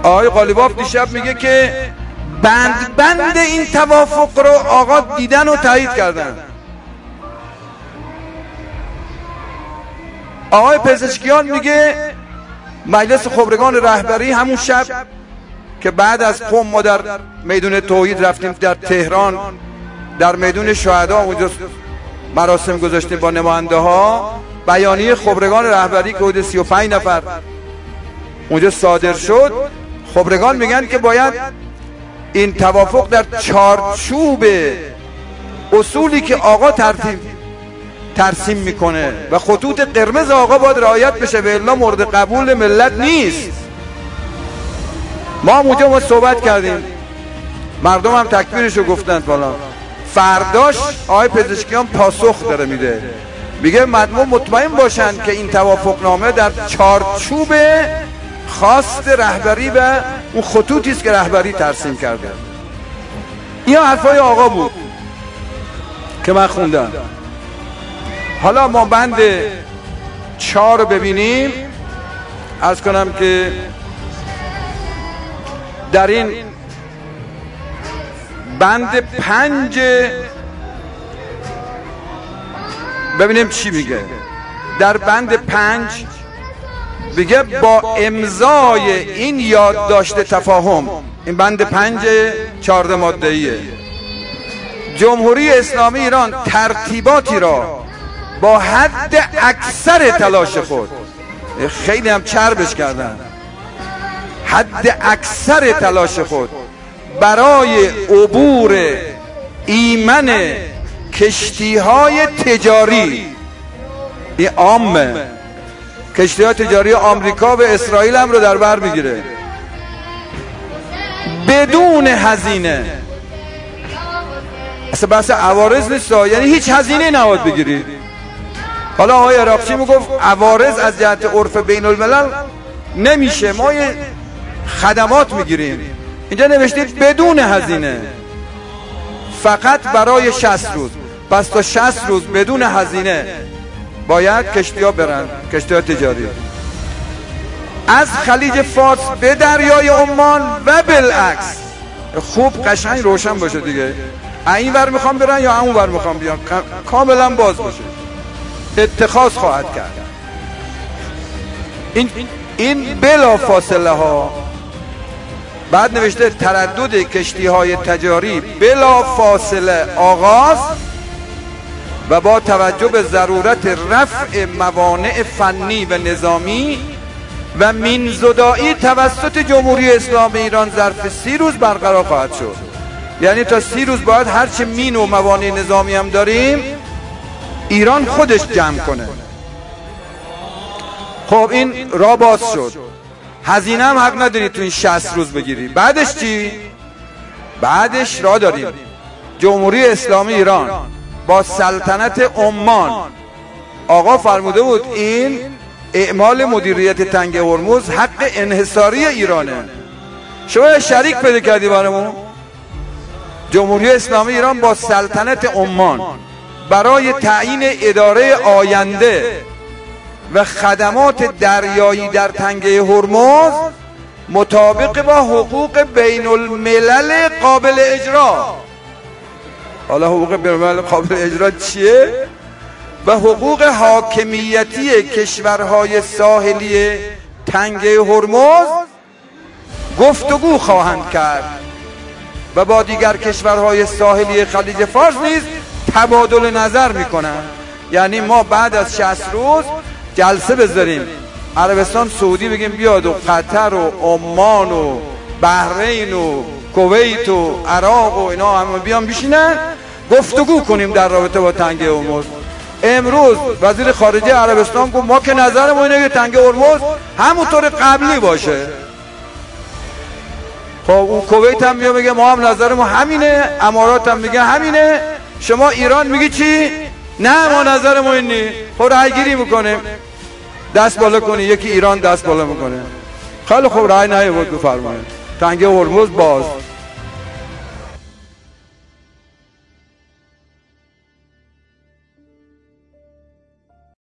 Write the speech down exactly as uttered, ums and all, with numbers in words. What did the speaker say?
آقای قالیباف دیشب میگه که بند بند این توافق رو آقا دیدن و تایید کردن. آقای پزشکیان میگه مجلس خبرگان رهبری همون شب که بعد از قم ما در میدون توحید رفتیم در تهران، در میدون شهدا اونجا مراسم گذاشتیم با نماینده ها، بیانیه خبرگان رهبری که حدود سی و پنج نفر اونجا صادر شد. خبرگان میگن که باید این توافق در چارچوب اصولی که آقا ترتیب ترسیم میکنه و خطوط قرمز آقا باید رعایت بشه و الا مورد قبول ملت نیست. ما اونجا ما صحبت کردیم، مردم هم تکبیرشو گفتن بالا. فرداش آقای پزشکیان پاسخ داره میده، میگه مردم مطمئن باشن که این توافق نامه در چارچوب خواست رهبری و اون خطوطی است که رهبری ترسیم کرده. این حرفای آقا بود که من خوندم. حالا ما بند چهار رو ببینیم. عرض کنم که در این بند پنج ببینیم چی میگه. در بند پنج بگه با امضای این یادداشت تفاهم، این بند پنج چهارده ماده‌ایه، جمهوری اسلامی ایران ترتیباتی را با حد اکثر تلاش خود، خیلی هم چربش کردن، حد اکثر تلاش خود برای عبور ایمن کشتی‌های تجاری، این عامه، کشتی‌های تجاری آمریکا و اسرائیل هم رو در بر میگیره بدون هزینه. اصلا بحث عوارض نیست، یعنی هیچ هزینه نباید بگیرید. حالا آقای عراقچی میگفت عوارض از جهت عرف بین الملل نمیشه، ما یه خدمات میگیریم. اینجا نوشتید بدون هزینه، فقط برای شصت روز. پس تا شصت روز بدون هزینه باید کشتی ها برن، کشتی ها تجاری از خلیج فارس به دریای عمان و بالعکس. خوب قشنگ روشن باشه دیگه، این ور میخوام برن یا اون ور میخوام بیان، کاملا باز باشه، اتخاذ خواهد کرد. این این بلا فاصله ها. بعد نوشته تردد کشتی های تجاری بلا فاصله آغاز و با توجه به ضرورت رفع موانع فنی و نظامی و مینزدایی توسط جمهوری اسلامی ایران ظرف سی روز برقرار خواهد شد. یعنی تا سی روز باید هرچه مین و موانع نظامی هم داریم ایران خودش جمع کنه. خب این راه باز شد. هزینه هم حق نداری تو این شصت روز بگیری. بعدش چی؟ بعدش راه داریم. جمهوری اسلامی ایران با سلطنت عمان، آقا فرموده بود این اعمال مدیریت تنگه هرمز حق انحصاری ایرانه. شما شریک پیدا کردی برامون؟ جمهوری اسلامی ایران با سلطنت عمان برای تعیین اداره آینده و خدمات دریایی در تنگه هرمز مطابق با حقوق بین الملل قابل اجرا. حالا حقوق بین الملل قابل اجرا چیه؟ و حقوق حاکمیتی کشورهای ساحلی تنگه هرمز گفتگو خواهند کرد و با دیگر کشورهای ساحلی خلیج فارس نیز تبادل نظر میکنند. یعنی ما بعد از شصت روز جلسه بذاریم، عربستان سعودی بگیم بیاد و قطر و عمان و بحرین و کویت و عراق و اینا همه بیان بشینن گفتگو کنیم در رابطه با تنگه هرمز. امروز وزیر خارجه عربستان گفت ما که نظرمون اینه که تنگه هرمز همونطور قبلی باشه. خب اون کویت هم میگه میگه ما هم نظرمون همینه، امارات هم میگه همینه، شما ایران میگی چی؟ نه ما نظرمون اینه. خب رای گیری میکنه، دست بالا کنی، یکی ایران دست بالا میکنه. خیلی خوب رای نیاورد بفرمایید تنگه هرمز باز.